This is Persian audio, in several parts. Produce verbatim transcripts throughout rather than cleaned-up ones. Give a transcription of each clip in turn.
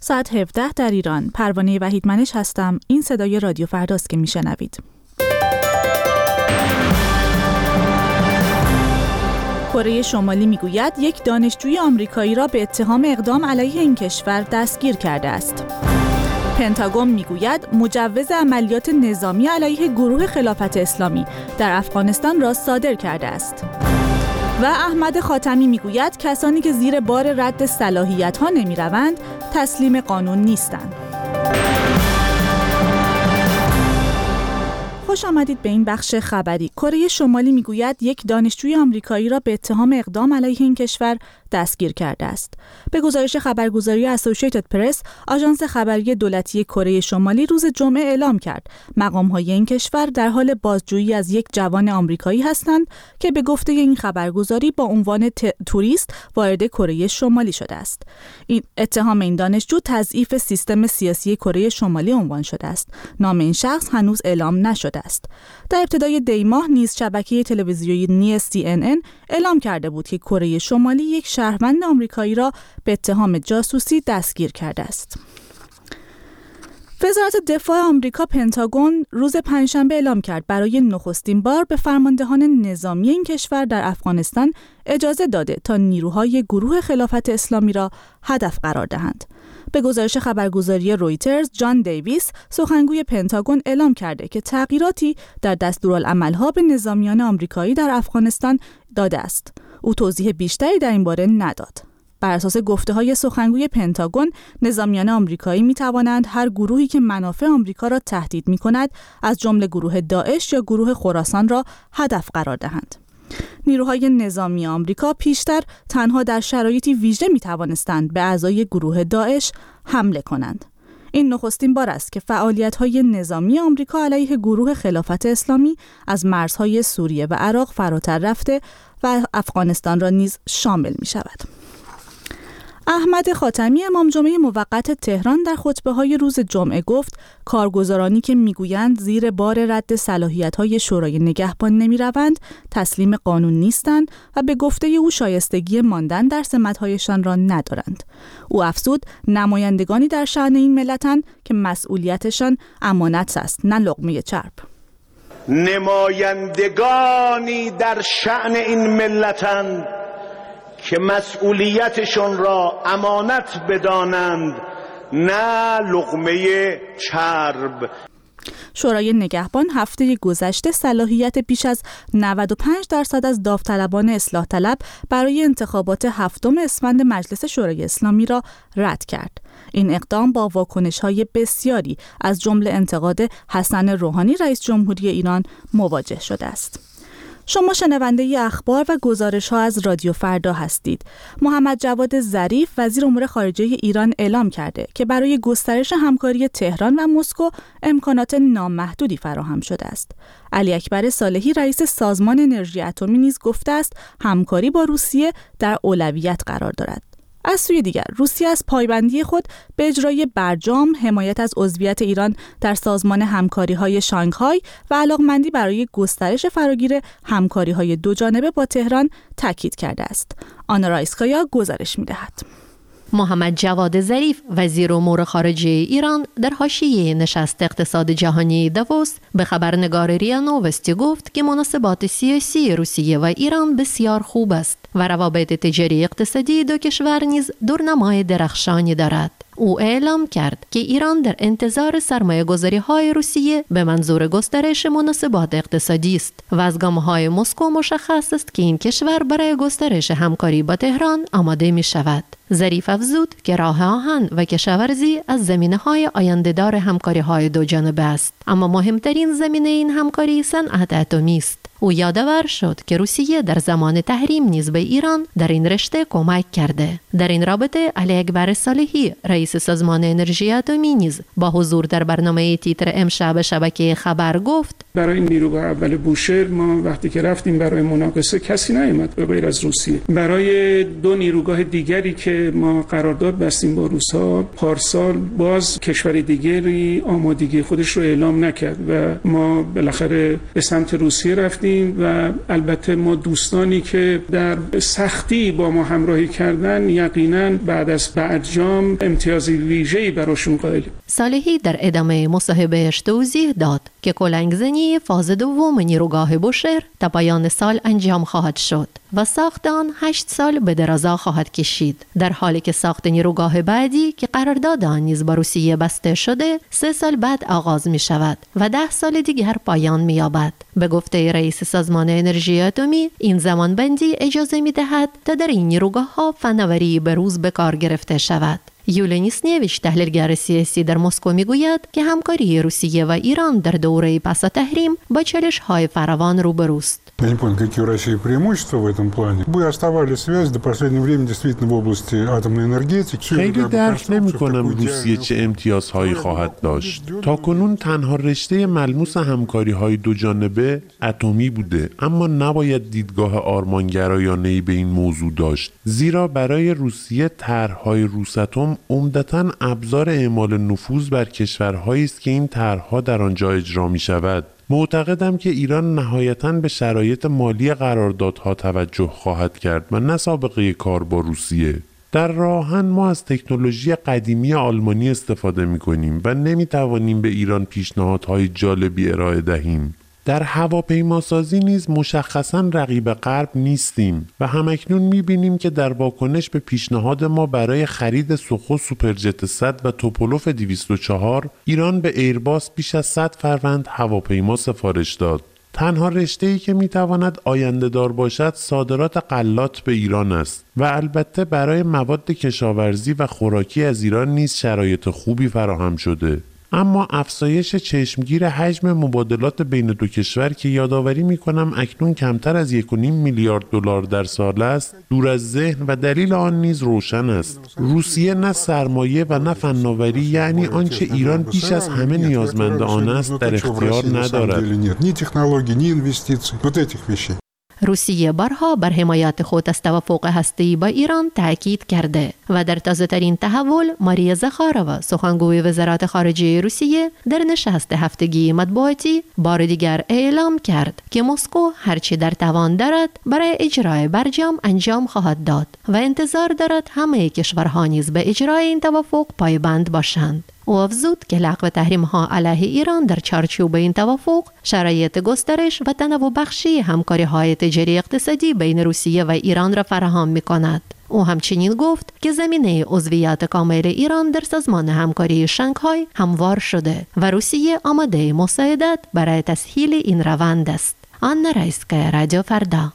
ساعت هفده در ایران. پروانه وحیدمنش هستم. این صدای رادیو فرداست که میشنوید. کره شمالی میگوید یک دانشجوی آمریکایی را به اتهام اقدام علیه این کشور دستگیر کرده است. پنتاگون میگوید مجوز عملیات نظامی علیه گروه خلافت اسلامی در افغانستان را صادر کرده است. و احمد خاتمی میگوید کسانی که زیر بار رد صلاحیت‌ها نمی‌روند تسلیم قانون نیستند. خوش آمدید به این بخش خبری. کره شمالی میگوید یک دانشجوی آمریکایی را به اتهام اقدام علیه این کشور دستگیر کرده است. به گزارش خبرگزاری اسوسییتد پرس، آژانس خبری دولتی کره شمالی روز جمعه اعلام کرد مقام‌های این کشور در حال بازجویی از یک جوان آمریکایی هستند که به گفته این خبرگزاری با عنوان توریست وارد کره شمالی شده است. این اتهام این دانشجو تضعیف سیستم سیاسی کره شمالی عنوان شده است. نام این شخص هنوز اعلام نشده است. در ابتدای دی ماه نیز شبکه تلویزیونی سی ان ان اعلام کرده بود که کره شمالی یک شهروند آمریکایی را به اتهام جاسوسی دستگیر کرده است. وزارت دفاع آمریکا پنتاگون روز پنجشنبه اعلام کرد برای نخستین بار به فرماندهان نظامی این کشور در افغانستان اجازه داده تا نیروهای گروه خلافت اسلامی را هدف قرار دهند. به گزارش خبرگزاری رویترز، جان دیویس، سخنگوی پنتاگون اعلام کرده که تغییراتی در دستورالعمل‌ها به نظامیان آمریکایی در افغانستان داده است. او توضیح بیشتری در این باره نداد. بر اساس گفته‌های سخنگوی پنتاگون، نظامیان آمریکایی می‌توانند هر گروهی که منافع آمریکا را تهدید می‌کند، از جمله گروه داعش یا گروه خراسان را هدف قرار دهند. نیروهای نظامی آمریکا پیشتر تنها در شرایطی ویژه می‌توانستند به اعضای گروه داعش حمله کنند. این نخستین بار است که فعالیت‌های نظامی آمریکا علیه گروه خلافت اسلامی از مرزهای سوریه و عراق فراتر رفته و افغانستان را نیز شامل می‌شود. احمد خاتمی امام جمعه موقت تهران در خطبه‌های روز جمعه گفت کارگزارانی که میگویند زیر بار رد صلاحیت‌های شورای نگهبان نمی‌روند تسلیم قانون نیستند و به گفته او شایستگی ماندن در سمت‌هایشان را ندارند. او افزود نمایندگانی در شأن این ملتند که مسئولیتشان امانت است، نه لقمه چرب. نمایندگانی در شأن این ملتند که مسئولیتشون را امانت بدانند، نه لقمه چرب. شورای نگهبان هفته گذشته صلاحیت بیش از نود و پنج درصد از داوطلبان اصلاح طلب برای انتخابات هفتم اسفند مجلس شورای اسلامی را رد کرد. این اقدام با واکنش‌های بسیاری از جمله انتقاد حسن روحانی رئیس جمهوری ایران مواجه شده است. شما شنونده اخبار و گزارش‌ها از رادیو فردا هستید. محمد جواد ظریف وزیر امور خارجه ایران اعلام کرده که برای گسترش همکاری تهران و مسکو امکانات نامحدودی فراهم شده است. علی اکبر صالحی رئیس سازمان انرژی اتمی نیز گفته است همکاری با روسیه در اولویت قرار دارد. از سوی دیگر روسیه از پایبندی خود به اجرای برجام، حمایت از عضویت ایران در سازمان همکاری‌های شانگهای و علاقمندی برای گسترش فراگیر همکاری‌های دوجانبه با تهران تاکید کرده است. آنا رایسکایا گزارش می‌دهد. محمد جواد ظریف وزیر امور خارجه ایران در حاشیه نشست اقتصاد جهانی داووس به خبرنگار ریا نووستی گفت که مناسبات سیاسی روسیه و ایران بسیار خوب است و روابط تجاری اقتصادی دو کشور نیز دورنمای درخشانی دارد. او اعلام کرد که ایران در انتظار سرمایه‌گذاری‌های روسیه به منظور گسترش مناسبات اقتصادی است و از گام‌های مسکو مشخص است که این کشور برای گسترش همکاری با تهران آماده می‌شود. ظریف افزود که راه آهن و کشاورزی از زمینه‌های آینده‌دار همکاری‌های دوجانبه است، اما مهمترین زمینه این همکاری صنعت اتمی است. او یادآور شد که روسیه در زمان تحریم نیز به ایران در این رشته کمک کرده. در این رابطه علی اکبر صالحی رئیس سازمان انرژی اتمی نیز با حضور در برنامه تیتر امشب شبکه خبر گفت برای نیروگاه اول بوشهر ما وقتی که رفتیم برای مناقصه کسی نیامد به غیر از روسیه. برای دو نیروگاه دیگری که ما قرارداد بستیم با روس‌ها پارسال باز کشور دیگری آمادگی خودش رو اعلام نکرد و ما بالاخره به سمت روسیه رفتیم کردیم و البته ما دوستانی که در سختی با ما همراهی کردن یقیناً بعد از برجام امتیازی ویژه‌ای براشون قائلیم. صالحی در ادامه مصاحبهش توضیح داد که کلنگزنی فاز دوم نیروگاه بوشهر تا پایان سال انجام خواهد شد و ساخت آن هشت سال به درازا خواهد کشید، در حالی که ساخت نیروگاه بعدی که قرارداد آن نیز با روسیه بسته شده سه سال بعد آغاز می شود و ده سال دیگر پایان می یابد. به گفته رئیس سازمان انرژی اتمی، این زمان بندی اجازه می دهد تا در این نیروگاه ها فناوری به روز به کار گرفته شود. یولیا نیسنیویچ تحلیلگر سیاسی در مسکو میگوید که همکاری روسیه و ایران در دوره پس تحریم با چالش‌های فراوان روبروست. Я не понял, какие у России преимущества в этом плане. Мы оставали связь до последнего времени действительно в области атомной энергетики. خیلی درک نمی‌کنم روسیه چه امتیازهایی خواهد داشت. تاکنون تنها رشته ملموس همکاری‌های دو جانبه اتمی بوده، اما نباید دیدگاه آرمانگرایانه‌ای به این موضوع داشت. زیرا برای روسیه طرح‌های روساتم عمدتاً ابزار اعمال نفوذ بر کشورهایی است که این طرح‌ها در آنجا اجرا می‌شود. معتقدم که ایران نهایتاً به شرایط مالی قراردادها توجه خواهد کرد و نه سابقه کار با روسیه. در راهن ما از تکنولوژی قدیمی آلمانی استفاده می‌کنیم و نمی‌توانیم به ایران پیشنهادهای جالبی ارائه دهیم. در هواپیماسازی نیز مشخصاً رقیب غرب نیستیم و همکنون می‌بینیم که در واکنش به پیشنهاد ما برای خرید سوخو سوپرجت صد و توپولوف دویست و چهار، ایران به ایرباس بیش از صد فروند هواپیما سفارش داد. تنها رشته‌ای که می‌تواند آینده دار باشد صادرات غلات به ایران است و البته برای مواد کشاورزی و خوراکی از ایران نیز شرایط خوبی فراهم شده. اما افزایش چشمگیر حجم مبادلات بین دو کشور که یادآوری می‌کنم اکنون کمتر از یک و نیم میلیارد دلار در سال است، دور از ذهن و دلیل آن نیز روشن است. روسیه نه سرمایه و نه فناوری، یعنی آنچه ایران بیش از همه نیازمند آن است، در اختیار ندارد. روسیه بارها بر حمایت خود از توافق هسته‌ای با ایران تاکید کرده و در تازه‌ترین تحول ماریا زخاروا، سخنگوی وزارت خارجه روسیه، در نشست هفتگی مطبوعاتی بار دیگر اعلام کرد که مسکو هرچی در توان دارد برای اجرای برجام انجام خواهد داد و انتظار دارد همه کشورها نیز به اجرای این توافق پایبند باشند. او افزود که لغو تحریم‌ها علیه ایران در چارچوب این توافق شرایط گسترش و تنوع بخشی همکاری‌های تجاری اقتصادی بین روسیه و ایران را فراهم می‌کند. او همچنین گفت که زمینه عضویت کامل ایران در سازمان همکاری شانگهای هموار شده و روسیه آماده مساعدت برای تسهیل این روند است. آنا رایسکا، رادیو فردا.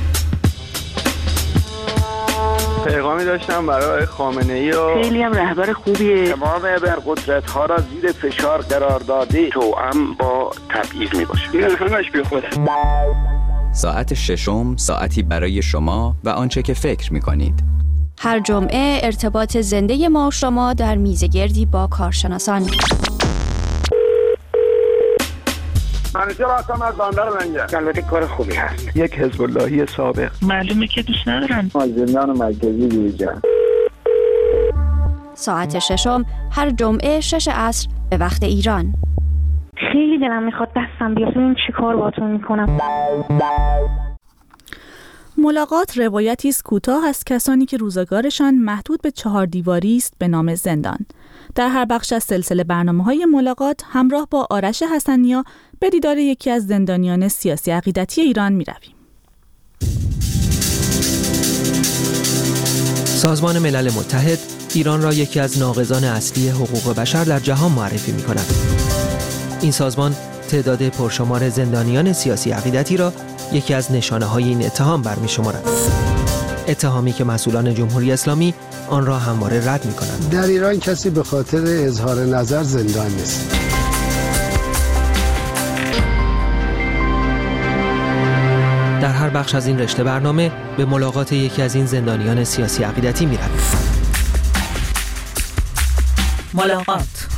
پیغامی داشتم برای خامنه‌ای و خیلی هم رهبر خوبیه. تمام ابرقدرت‌ها را زیر فشار قرار داده، توأم با تبعیض میباشه. این همش بی خوده. ساعت ششم، ساعتی برای شما و آنچه که فکر می‌کنید. هر جمعه ارتباط زنده ما و شما در میزگردی با کارشناسان. منیجر هستم از بندر منگه. البته کار خوبی هست. یک حزب اللهی سابق. معلومه که دوست ندارن. زندان مرکزی دیویژن. ساعت ششم هر جمعه شش عصر به وقت ایران. خیلی دلم میخواد دستم بیاد ببینم چی کار باهاتون میکنم. ملاقات روایتی است کوتاه از کسانی که روزگارشان محدود به چهار دیواری است به نام زندان. در هر بخش از سلسله برنامه‌های ملاقات همراه با آرش حسنیا به دیدار یکی از زندانیان سیاسی عقیدتی ایران می‌رویم. سازمان ملل متحد ایران را یکی از ناقضان اصلی حقوق بشر در جهان معرفی می‌کند. این سازمان تعداد پرشمار زندانیان سیاسی عقیدتی را یکی از نشانه‌های این اتهام برمی‌شمارد. اتهامی که مسئولان جمهوری اسلامی آن را همواره رد می‌کنند. در ایران کسی به خاطر اظهار نظر زندان نیست. در هر بخش از این رشته برنامه به ملاقات یکی از این زندانیان سیاسی عقیدتی می‌رویم. ملاقات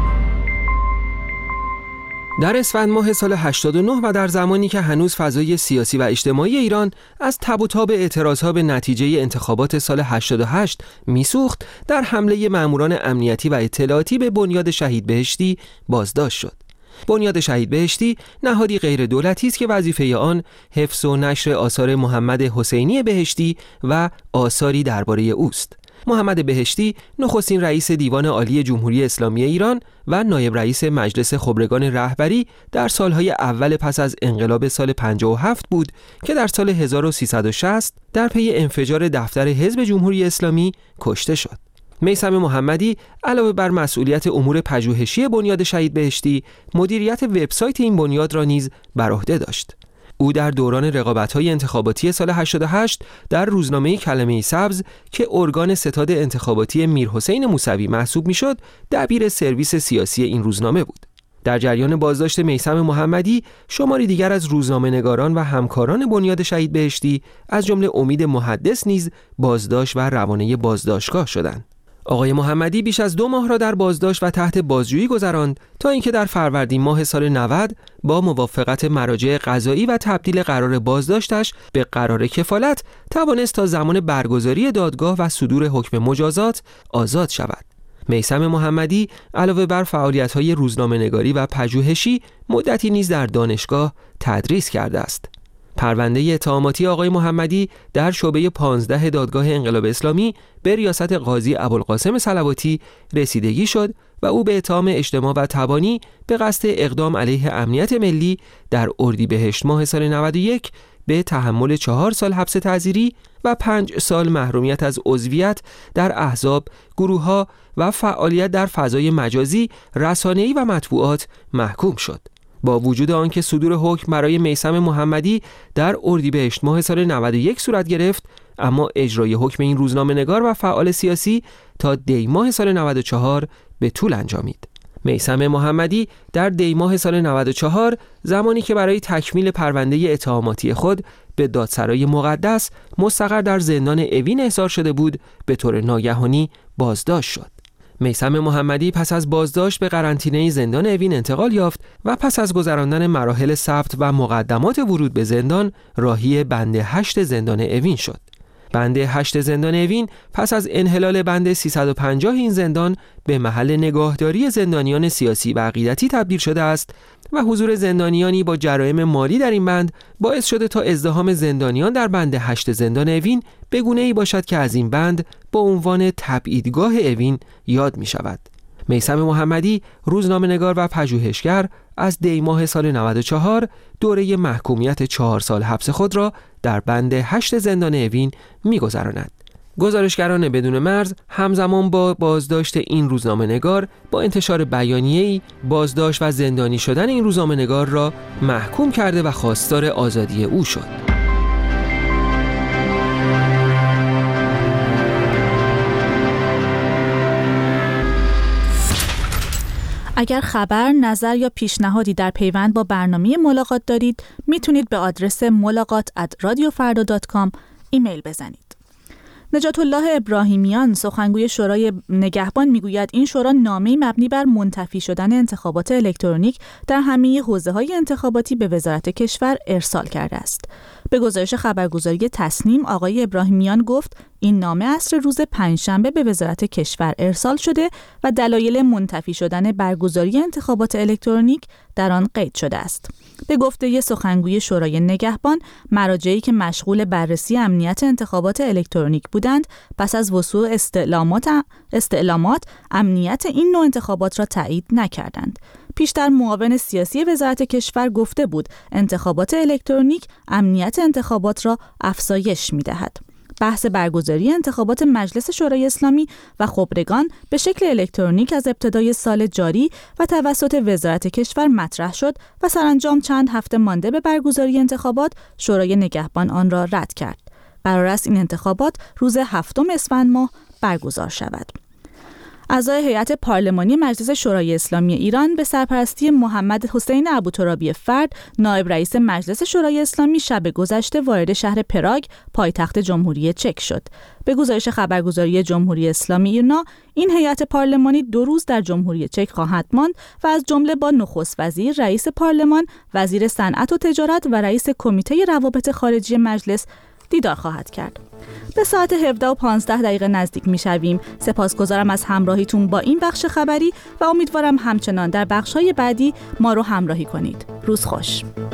در اسفند ماه سال هشتاد و نه و در زمانی که هنوز فضای سیاسی و اجتماعی ایران از تب و تاب اعتراضها به نتیجه انتخابات سال هشتاد و هشت میسوخت، در حمله ماموران امنیتی و اطلاعاتی به بنیاد شهید بهشتی بازداشت شد. بنیاد شهید بهشتی نهادی غیر دولتی است که وظیفه آن حفظ و نشر آثار محمد حسینی بهشتی و آثاری درباره اوست. محمد بهشتی نخستین رئیس دیوان عالی جمهوری اسلامی ایران و نایب رئیس مجلس خبرگان رهبری در سالهای اول پس از انقلاب سال پنجاه و هفت بود که در سال هزار و سیصد و شصت در پی انفجار دفتر حزب جمهوری اسلامی کشته شد. میثم محمدی علاوه بر مسئولیت امور پژوهشی بنیاد شهید بهشتی، مدیریت وبسایت این بنیاد را نیز بر عهده داشت. او در دوران رقابت‌های انتخاباتی سال هشتاد و هشت در روزنامه کلمه سبز که ارگان ستاد انتخاباتی میرحسین موسوی محسوب می‌شد، دبیر سرویس سیاسی این روزنامه بود. در جریان بازداشت میثم محمدی، شماری دیگر از روزنامه‌نگاران و همکاران بنیاد شهید بهشتی از جمله امید محدث نیز بازداشت و روانه بازداشتگاه شدند. آقای محمدی بیش از دو ماه را در بازداشت و تحت بازجویی گذراند تا اینکه در فروردین ماه سال نود با موافقت مراجع قضایی و تبدیل قرار بازداشتش به قرار کفالت توانست تا زمان برگزاری دادگاه و صدور حکم مجازات آزاد شود. میثم محمدی علاوه بر فعالیت‌های روزنامه‌نگاری و پژوهشی مدتی نیز در دانشگاه تدریس کرده است. پرونده اتهاماتی آقای محمدی در شعبه پانزده دادگاه انقلاب اسلامی به ریاست قاضی ابوالقاسم صلواتی رسیدگی شد و او به اتهام اجتماع و تبانی به قصد اقدام علیه امنیت ملی در اردیبهشت ماه سال نود و یک به تحمل چهار سال حبس تعزیری و پنج سال محرومیت از عضویت در احزاب، گروه‌ها و فعالیت در فضای مجازی، رسانه‌ای و مطبوعات محکوم شد. با وجود آنکه صدور حکم برای میثم محمدی در اردیبهشت ماه سال نود و یک صورت گرفت، اما اجرای حکم این روزنامه‌نگار و فعال سیاسی تا دی ماه سال نود و چهار به طول انجامید. میثم محمدی در دی ماه سال نود و چهار، زمانی که برای تکمیل پرونده اتهاماتی خود به دادسرای مقدس مستقر در زندان اوین احضار شده بود، به طور ناگهانی بازداشت شد. میثم محمدی پس از بازداشت به قرنطینه زندان اوین انتقال یافت و پس از گذراندن مراحل ثبت و مقدمات ورود به زندان راهی بند هشت زندان اوین شد. بند هشت زندان اوین پس از انحلال بند سیصد و پنجاه این زندان به محل نگاهداری زندانیان سیاسی و عقیدتی تبدیل شده است و حضور زندانیانی با جرایم مالی در این بند باعث شده تا ازدحام زندانیان در بند هشت زندان اوین به گونه‌ای باشد که از این بند با عنوان تبعیدگاه اوین یاد می شود. میثم محمدی روزنامه‌نگار و پژوهشگر از دی ماه سال نود و چهار دوره محکومیت چهار سال حبس خود را در بند هشت زندان اوین می‌گذراند. گزارشگران بدون مرز همزمان با بازداشت این روزنامه‌نگار با انتشار بیانیه‌ای بازداشت و زندانی شدن این روزنامه‌نگار را محکوم کرده و خواستار آزادی او شد. اگر خبر، نظر یا پیشنهادی در پیوند با برنامه ملاقات دارید، میتونید به آدرس ملاقات ات رادیو فردا دات کام ایمیل بزنید. نجات الله ابراهیمیان، سخنگوی شورای نگهبان، میگوید این شورا نامه‌ای مبنی بر منتفی شدن انتخابات الکترونیک در همه حوزه‌های انتخاباتی به وزارت کشور ارسال کرده است. به گزارش خبرگزاری تصنیم، آقای ابراهیمیان گفت این نامه عصر روز پنجشنبه به وزارت کشور ارسال شده و دلایل منتفی شدن برگزاری انتخابات الکترونیک در آن قید شده است. به گفته سخنگوی شورای نگهبان، مراجعی که مشغول بررسی امنیت انتخابات الکترونیک بودند، پس از وصول استعلامات استعلامات امنیت این نوع انتخابات را تایید نکردند. پیشتر معاون سیاسی وزارت کشور گفته بود انتخابات الکترونیک امنیت انتخابات را افزایش می‌دهد. بحث برگزاری انتخابات مجلس شورای اسلامی و خبرگان به شکل الکترونیک از ابتدای سال جاری و توسط وزارت کشور مطرح شد و سرانجام چند هفته مانده به برگزاری انتخابات شورای نگهبان آن را رد کرد. قرار است این انتخابات روز هفتم اسفند ماه برگزار شود. اعضای هیئت پارلمانی مجلس شورای اسلامی ایران به سرپرستی محمد حسین ابوترابی فرد، نایب رئیس مجلس شورای اسلامی، شب گذشته وارد شهر پراگ، پایتخت جمهوری چک شد. به گزارش خبرگزاری جمهوری اسلامی ایرنا، این هیئت پارلمانی دو روز در جمهوری چک خواهد ماند و از جمله با نخست وزیر، رئیس پارلمان، وزیر صنعت و تجارت و رئیس کمیته روابط خارجی مجلس دیدار خواهد کرد. به ساعت هفده و پانزده دقیقه نزدیک میشویم. سپاسگزارم از همراهیتون با این بخش خبری و امیدوارم همچنان در بخش‌های بعدی ما رو همراهی کنید. روز خوش.